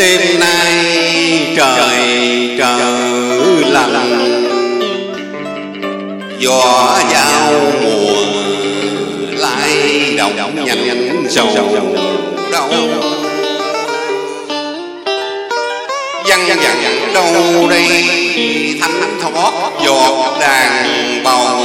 Đêm nay trời trở lạnh, gió giao mùa lay động nhanh sầu đâu. Văng vẳng đâu đây thanh thoát giọt đàn bầu,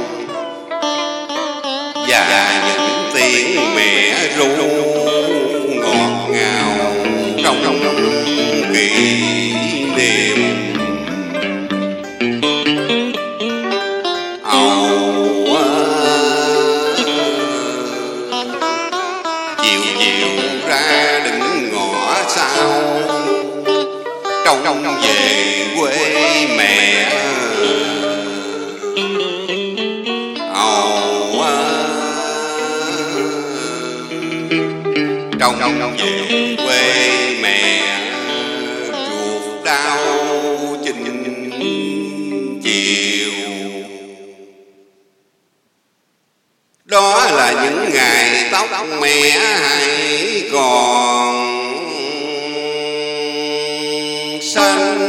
và những tiếng mẹ ru ngọt ngào trong kỷ niệm. Chiều chiều ra đứng ngõ sau, trông về quê mẹ. Trông về quê mẹ, ruột đau chinh chiều. Đó là những ngày tóc mẹ hay còn xanh.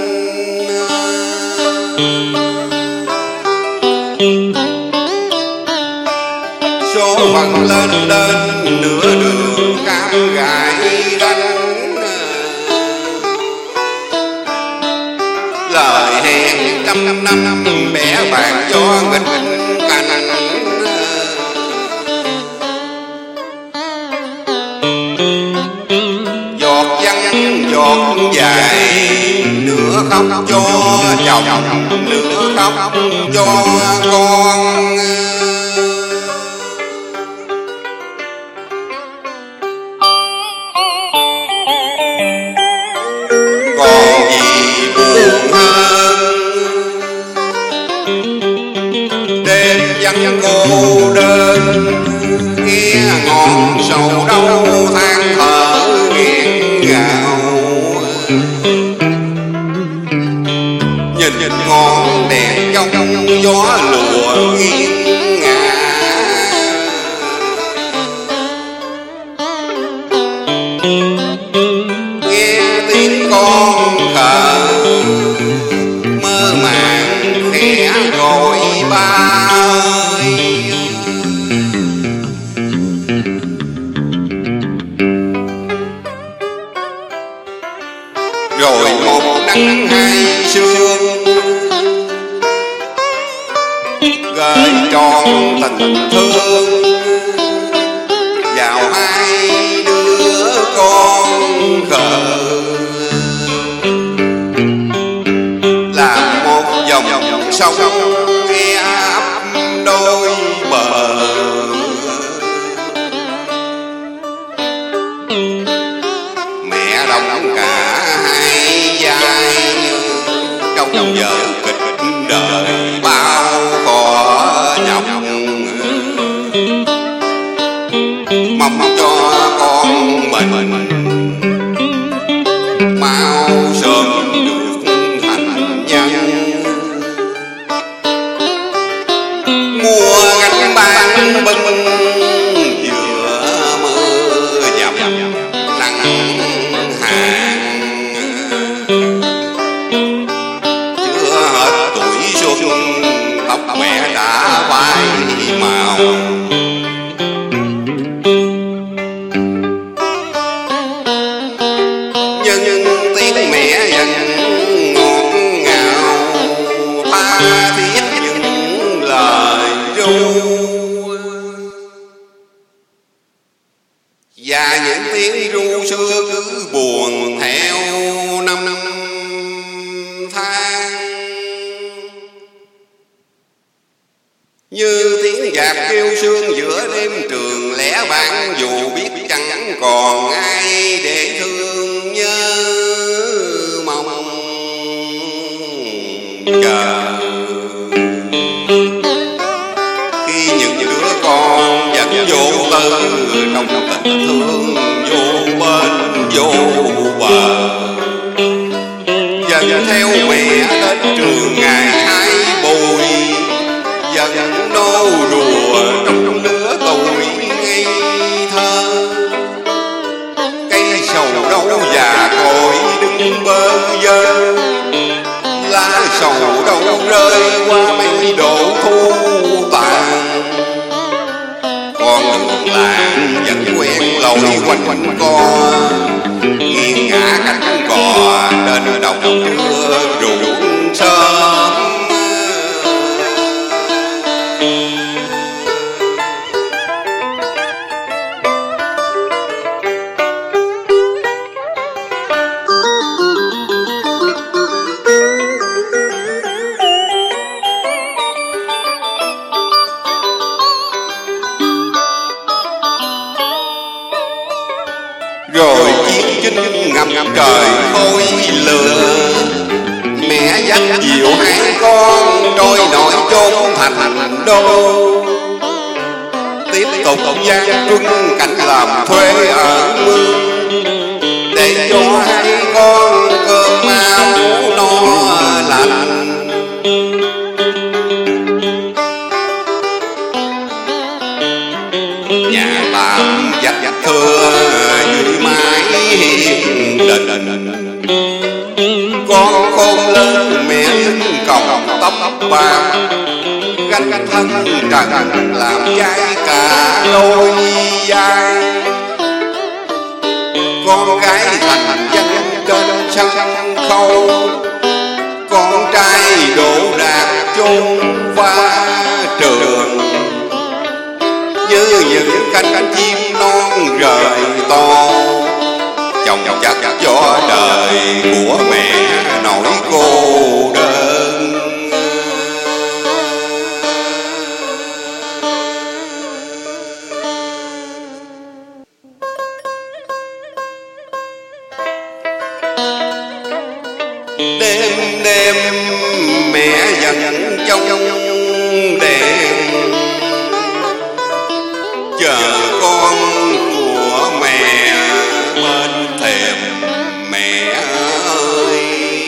Số phận lên lên nửa đường cam gãi đánh, lời hẹn trăm năm bẻ bạc cho nghịch cảnh. Giọt văng giọt dài, nửa khóc cho chồng, nửa khóc cho con. Còn gì buồn hơn đêm vắng cô đơn, nghe ngọn sầu đau than thở nghẹn ngào. Nhìn ngọn đèn trong gió lùa nghiêng ngả, nghe tiếng con thở mơ màng khẽ gọi ba ơi. Rồi một nắng hai sương gửi tròn tình thương vào hai đứa con khờ, làm một dòng sông nghe ấp đôi bờ. Mẹ đóng cả hai vai trong vở kịch đời bao khó nhọc, mong cho con mình mau sớm được thành nhân. Mùa gánh ban bưng vừa mưa dầm nắng hạn, chưa hết tuổi xuân tóc mẹ đã phai màu. Nhưng tiếng mẹ vẫn ngọt ngào, tha thiết những lời ru, và những tiếng ru xưa cứ buồn theo năm tháng. Như tiếng gạt kêu sương giữa đêm trường lẻ bảng, dù biết chẳng còn ai để thương nhớ mong chờ. Khi những đứa con vẫn vô tư trong tình thương vô bên vô bờ, dần theo mẹ đến trường ngày hai bùi, dần nô đùa trong lứa tuổi ngây thơ. Cây sầu đâu già cội rơi qua mấy độ thu tàn. Con đường làng vẫn quen lội quanh co, nghiêng ngả cánh cò trên đồng trưa ruộng sớm. Rồi chiến chinh ngập trời khôi lửa, mẹ dắt dìu hai con trôi nổi chốn thành đô. Tiếp tục gian truân cảnh làm thuê ở mương, để cho hai con cơm áo no lành. Nhà tạm dắt thưa dưới mái hiên đình, con khôn lớn mẹ linh còng tóc vàng, gánh thân trần làm dai cả đôi vai. Con gái thành danh trên sân khấu, con trai đổ đạt chôn qua trường. Như những cánh chim non rời to, chồng chặt gió đời của mẹ nỗi cô đơn. Đêm đêm mẹ dần trong đèn, chờ con của mẹ bên thềm. Mẹ ơi,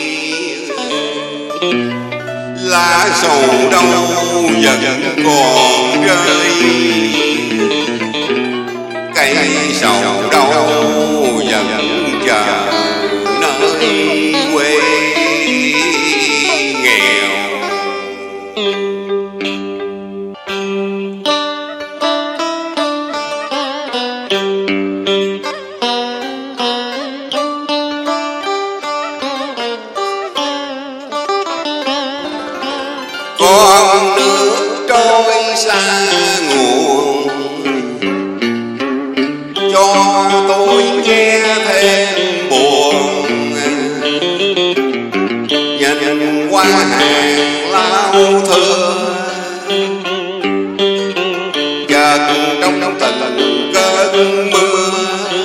lá sầu đâu vẫn còn rơi, cây sầu đâu vẫn chờ nơi quê nghèo. Con nước trôi xa nguồn, cho tôi nghe thêm buồn. Nhìn qua hàng lao thưa, chợt trong từng cơn mưa,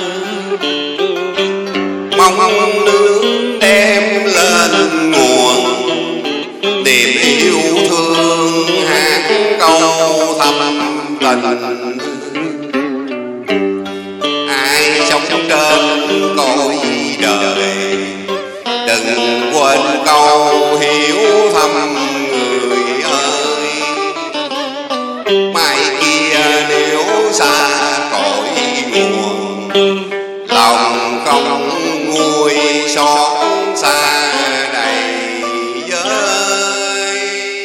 mong nước đem lên nguồn, tìm yêu thương hát câu thầm tình. Ai sống trên cõi đời, đừng quên câu hiểu thầm người ơi. Mai kia nếu xa cõi nguồn, lòng không nguôi xót xa đầy giới.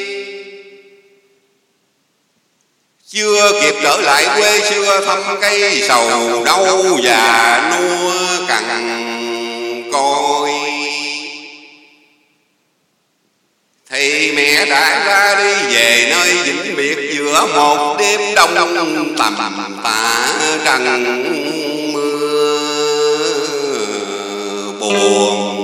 Chưa kịp trở lại quê xưa thăm cây sầu đâu và nua cằn côi, thì mẹ đã ra đi về nơi vĩnh biệt giữa một đêm đông tầm tà trăng mưa buồn.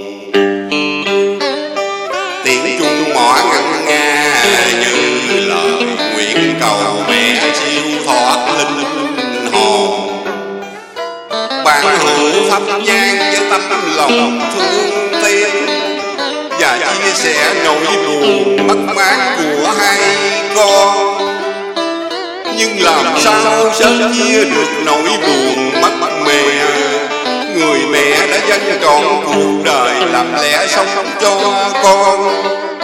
Tiếng chuông mõ ngân nga như lời nguyện cầu mẹ siêu thoát linh hồn. Bạn hữu thắp nhang với tấm lòng thương tiếc, và chia sẻ nỗi buồn mất mát của hai con. Nhưng làm sao sớm chia được nỗi buồn mất mẹ, người mẹ đã dâng trọn cuộc đời làm lẽ sống cho con.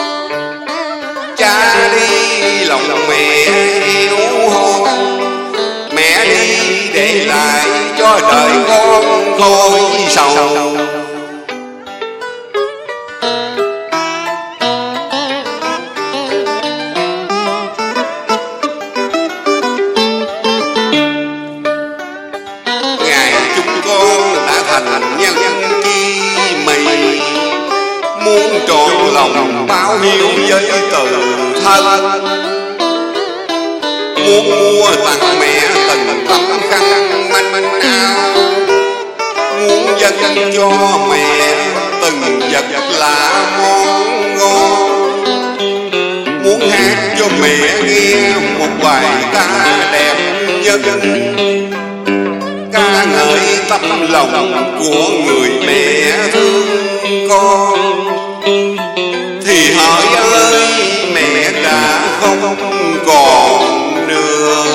Cha đi lòng mẹ yếu hôn, mẹ đi để lại cho đời con khôi sầu. chúng con đã thành nhân chi mì, muốn trọn lòng báo hiếu với từ thân, muốn mua tặng mẹ từng tấm khăn manh áo, muốn dâng cho mẹ từng vật lạ món ngon, muốn hát cho mẹ nghe một bài ca đẹp nhất, ca ngợi tấm lòng của người mẹ thương con. Thì hỡi ơi mẹ đã không còn nữa,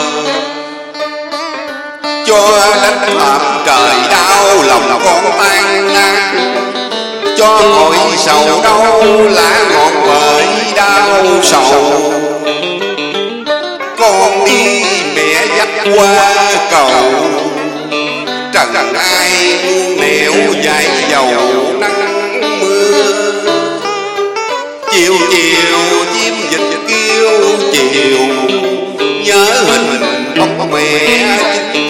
cho đất phạm trời đau lòng con tan nát, cho cõi sầu đau lá ngọt bởi đau sầu. Con đi mẹ dắt qua cầu, trần ai muôn nẻo dãi dầu nắng mưa. Chiều chiều chim vịt kêu chiều, nhớ hình ông mẹ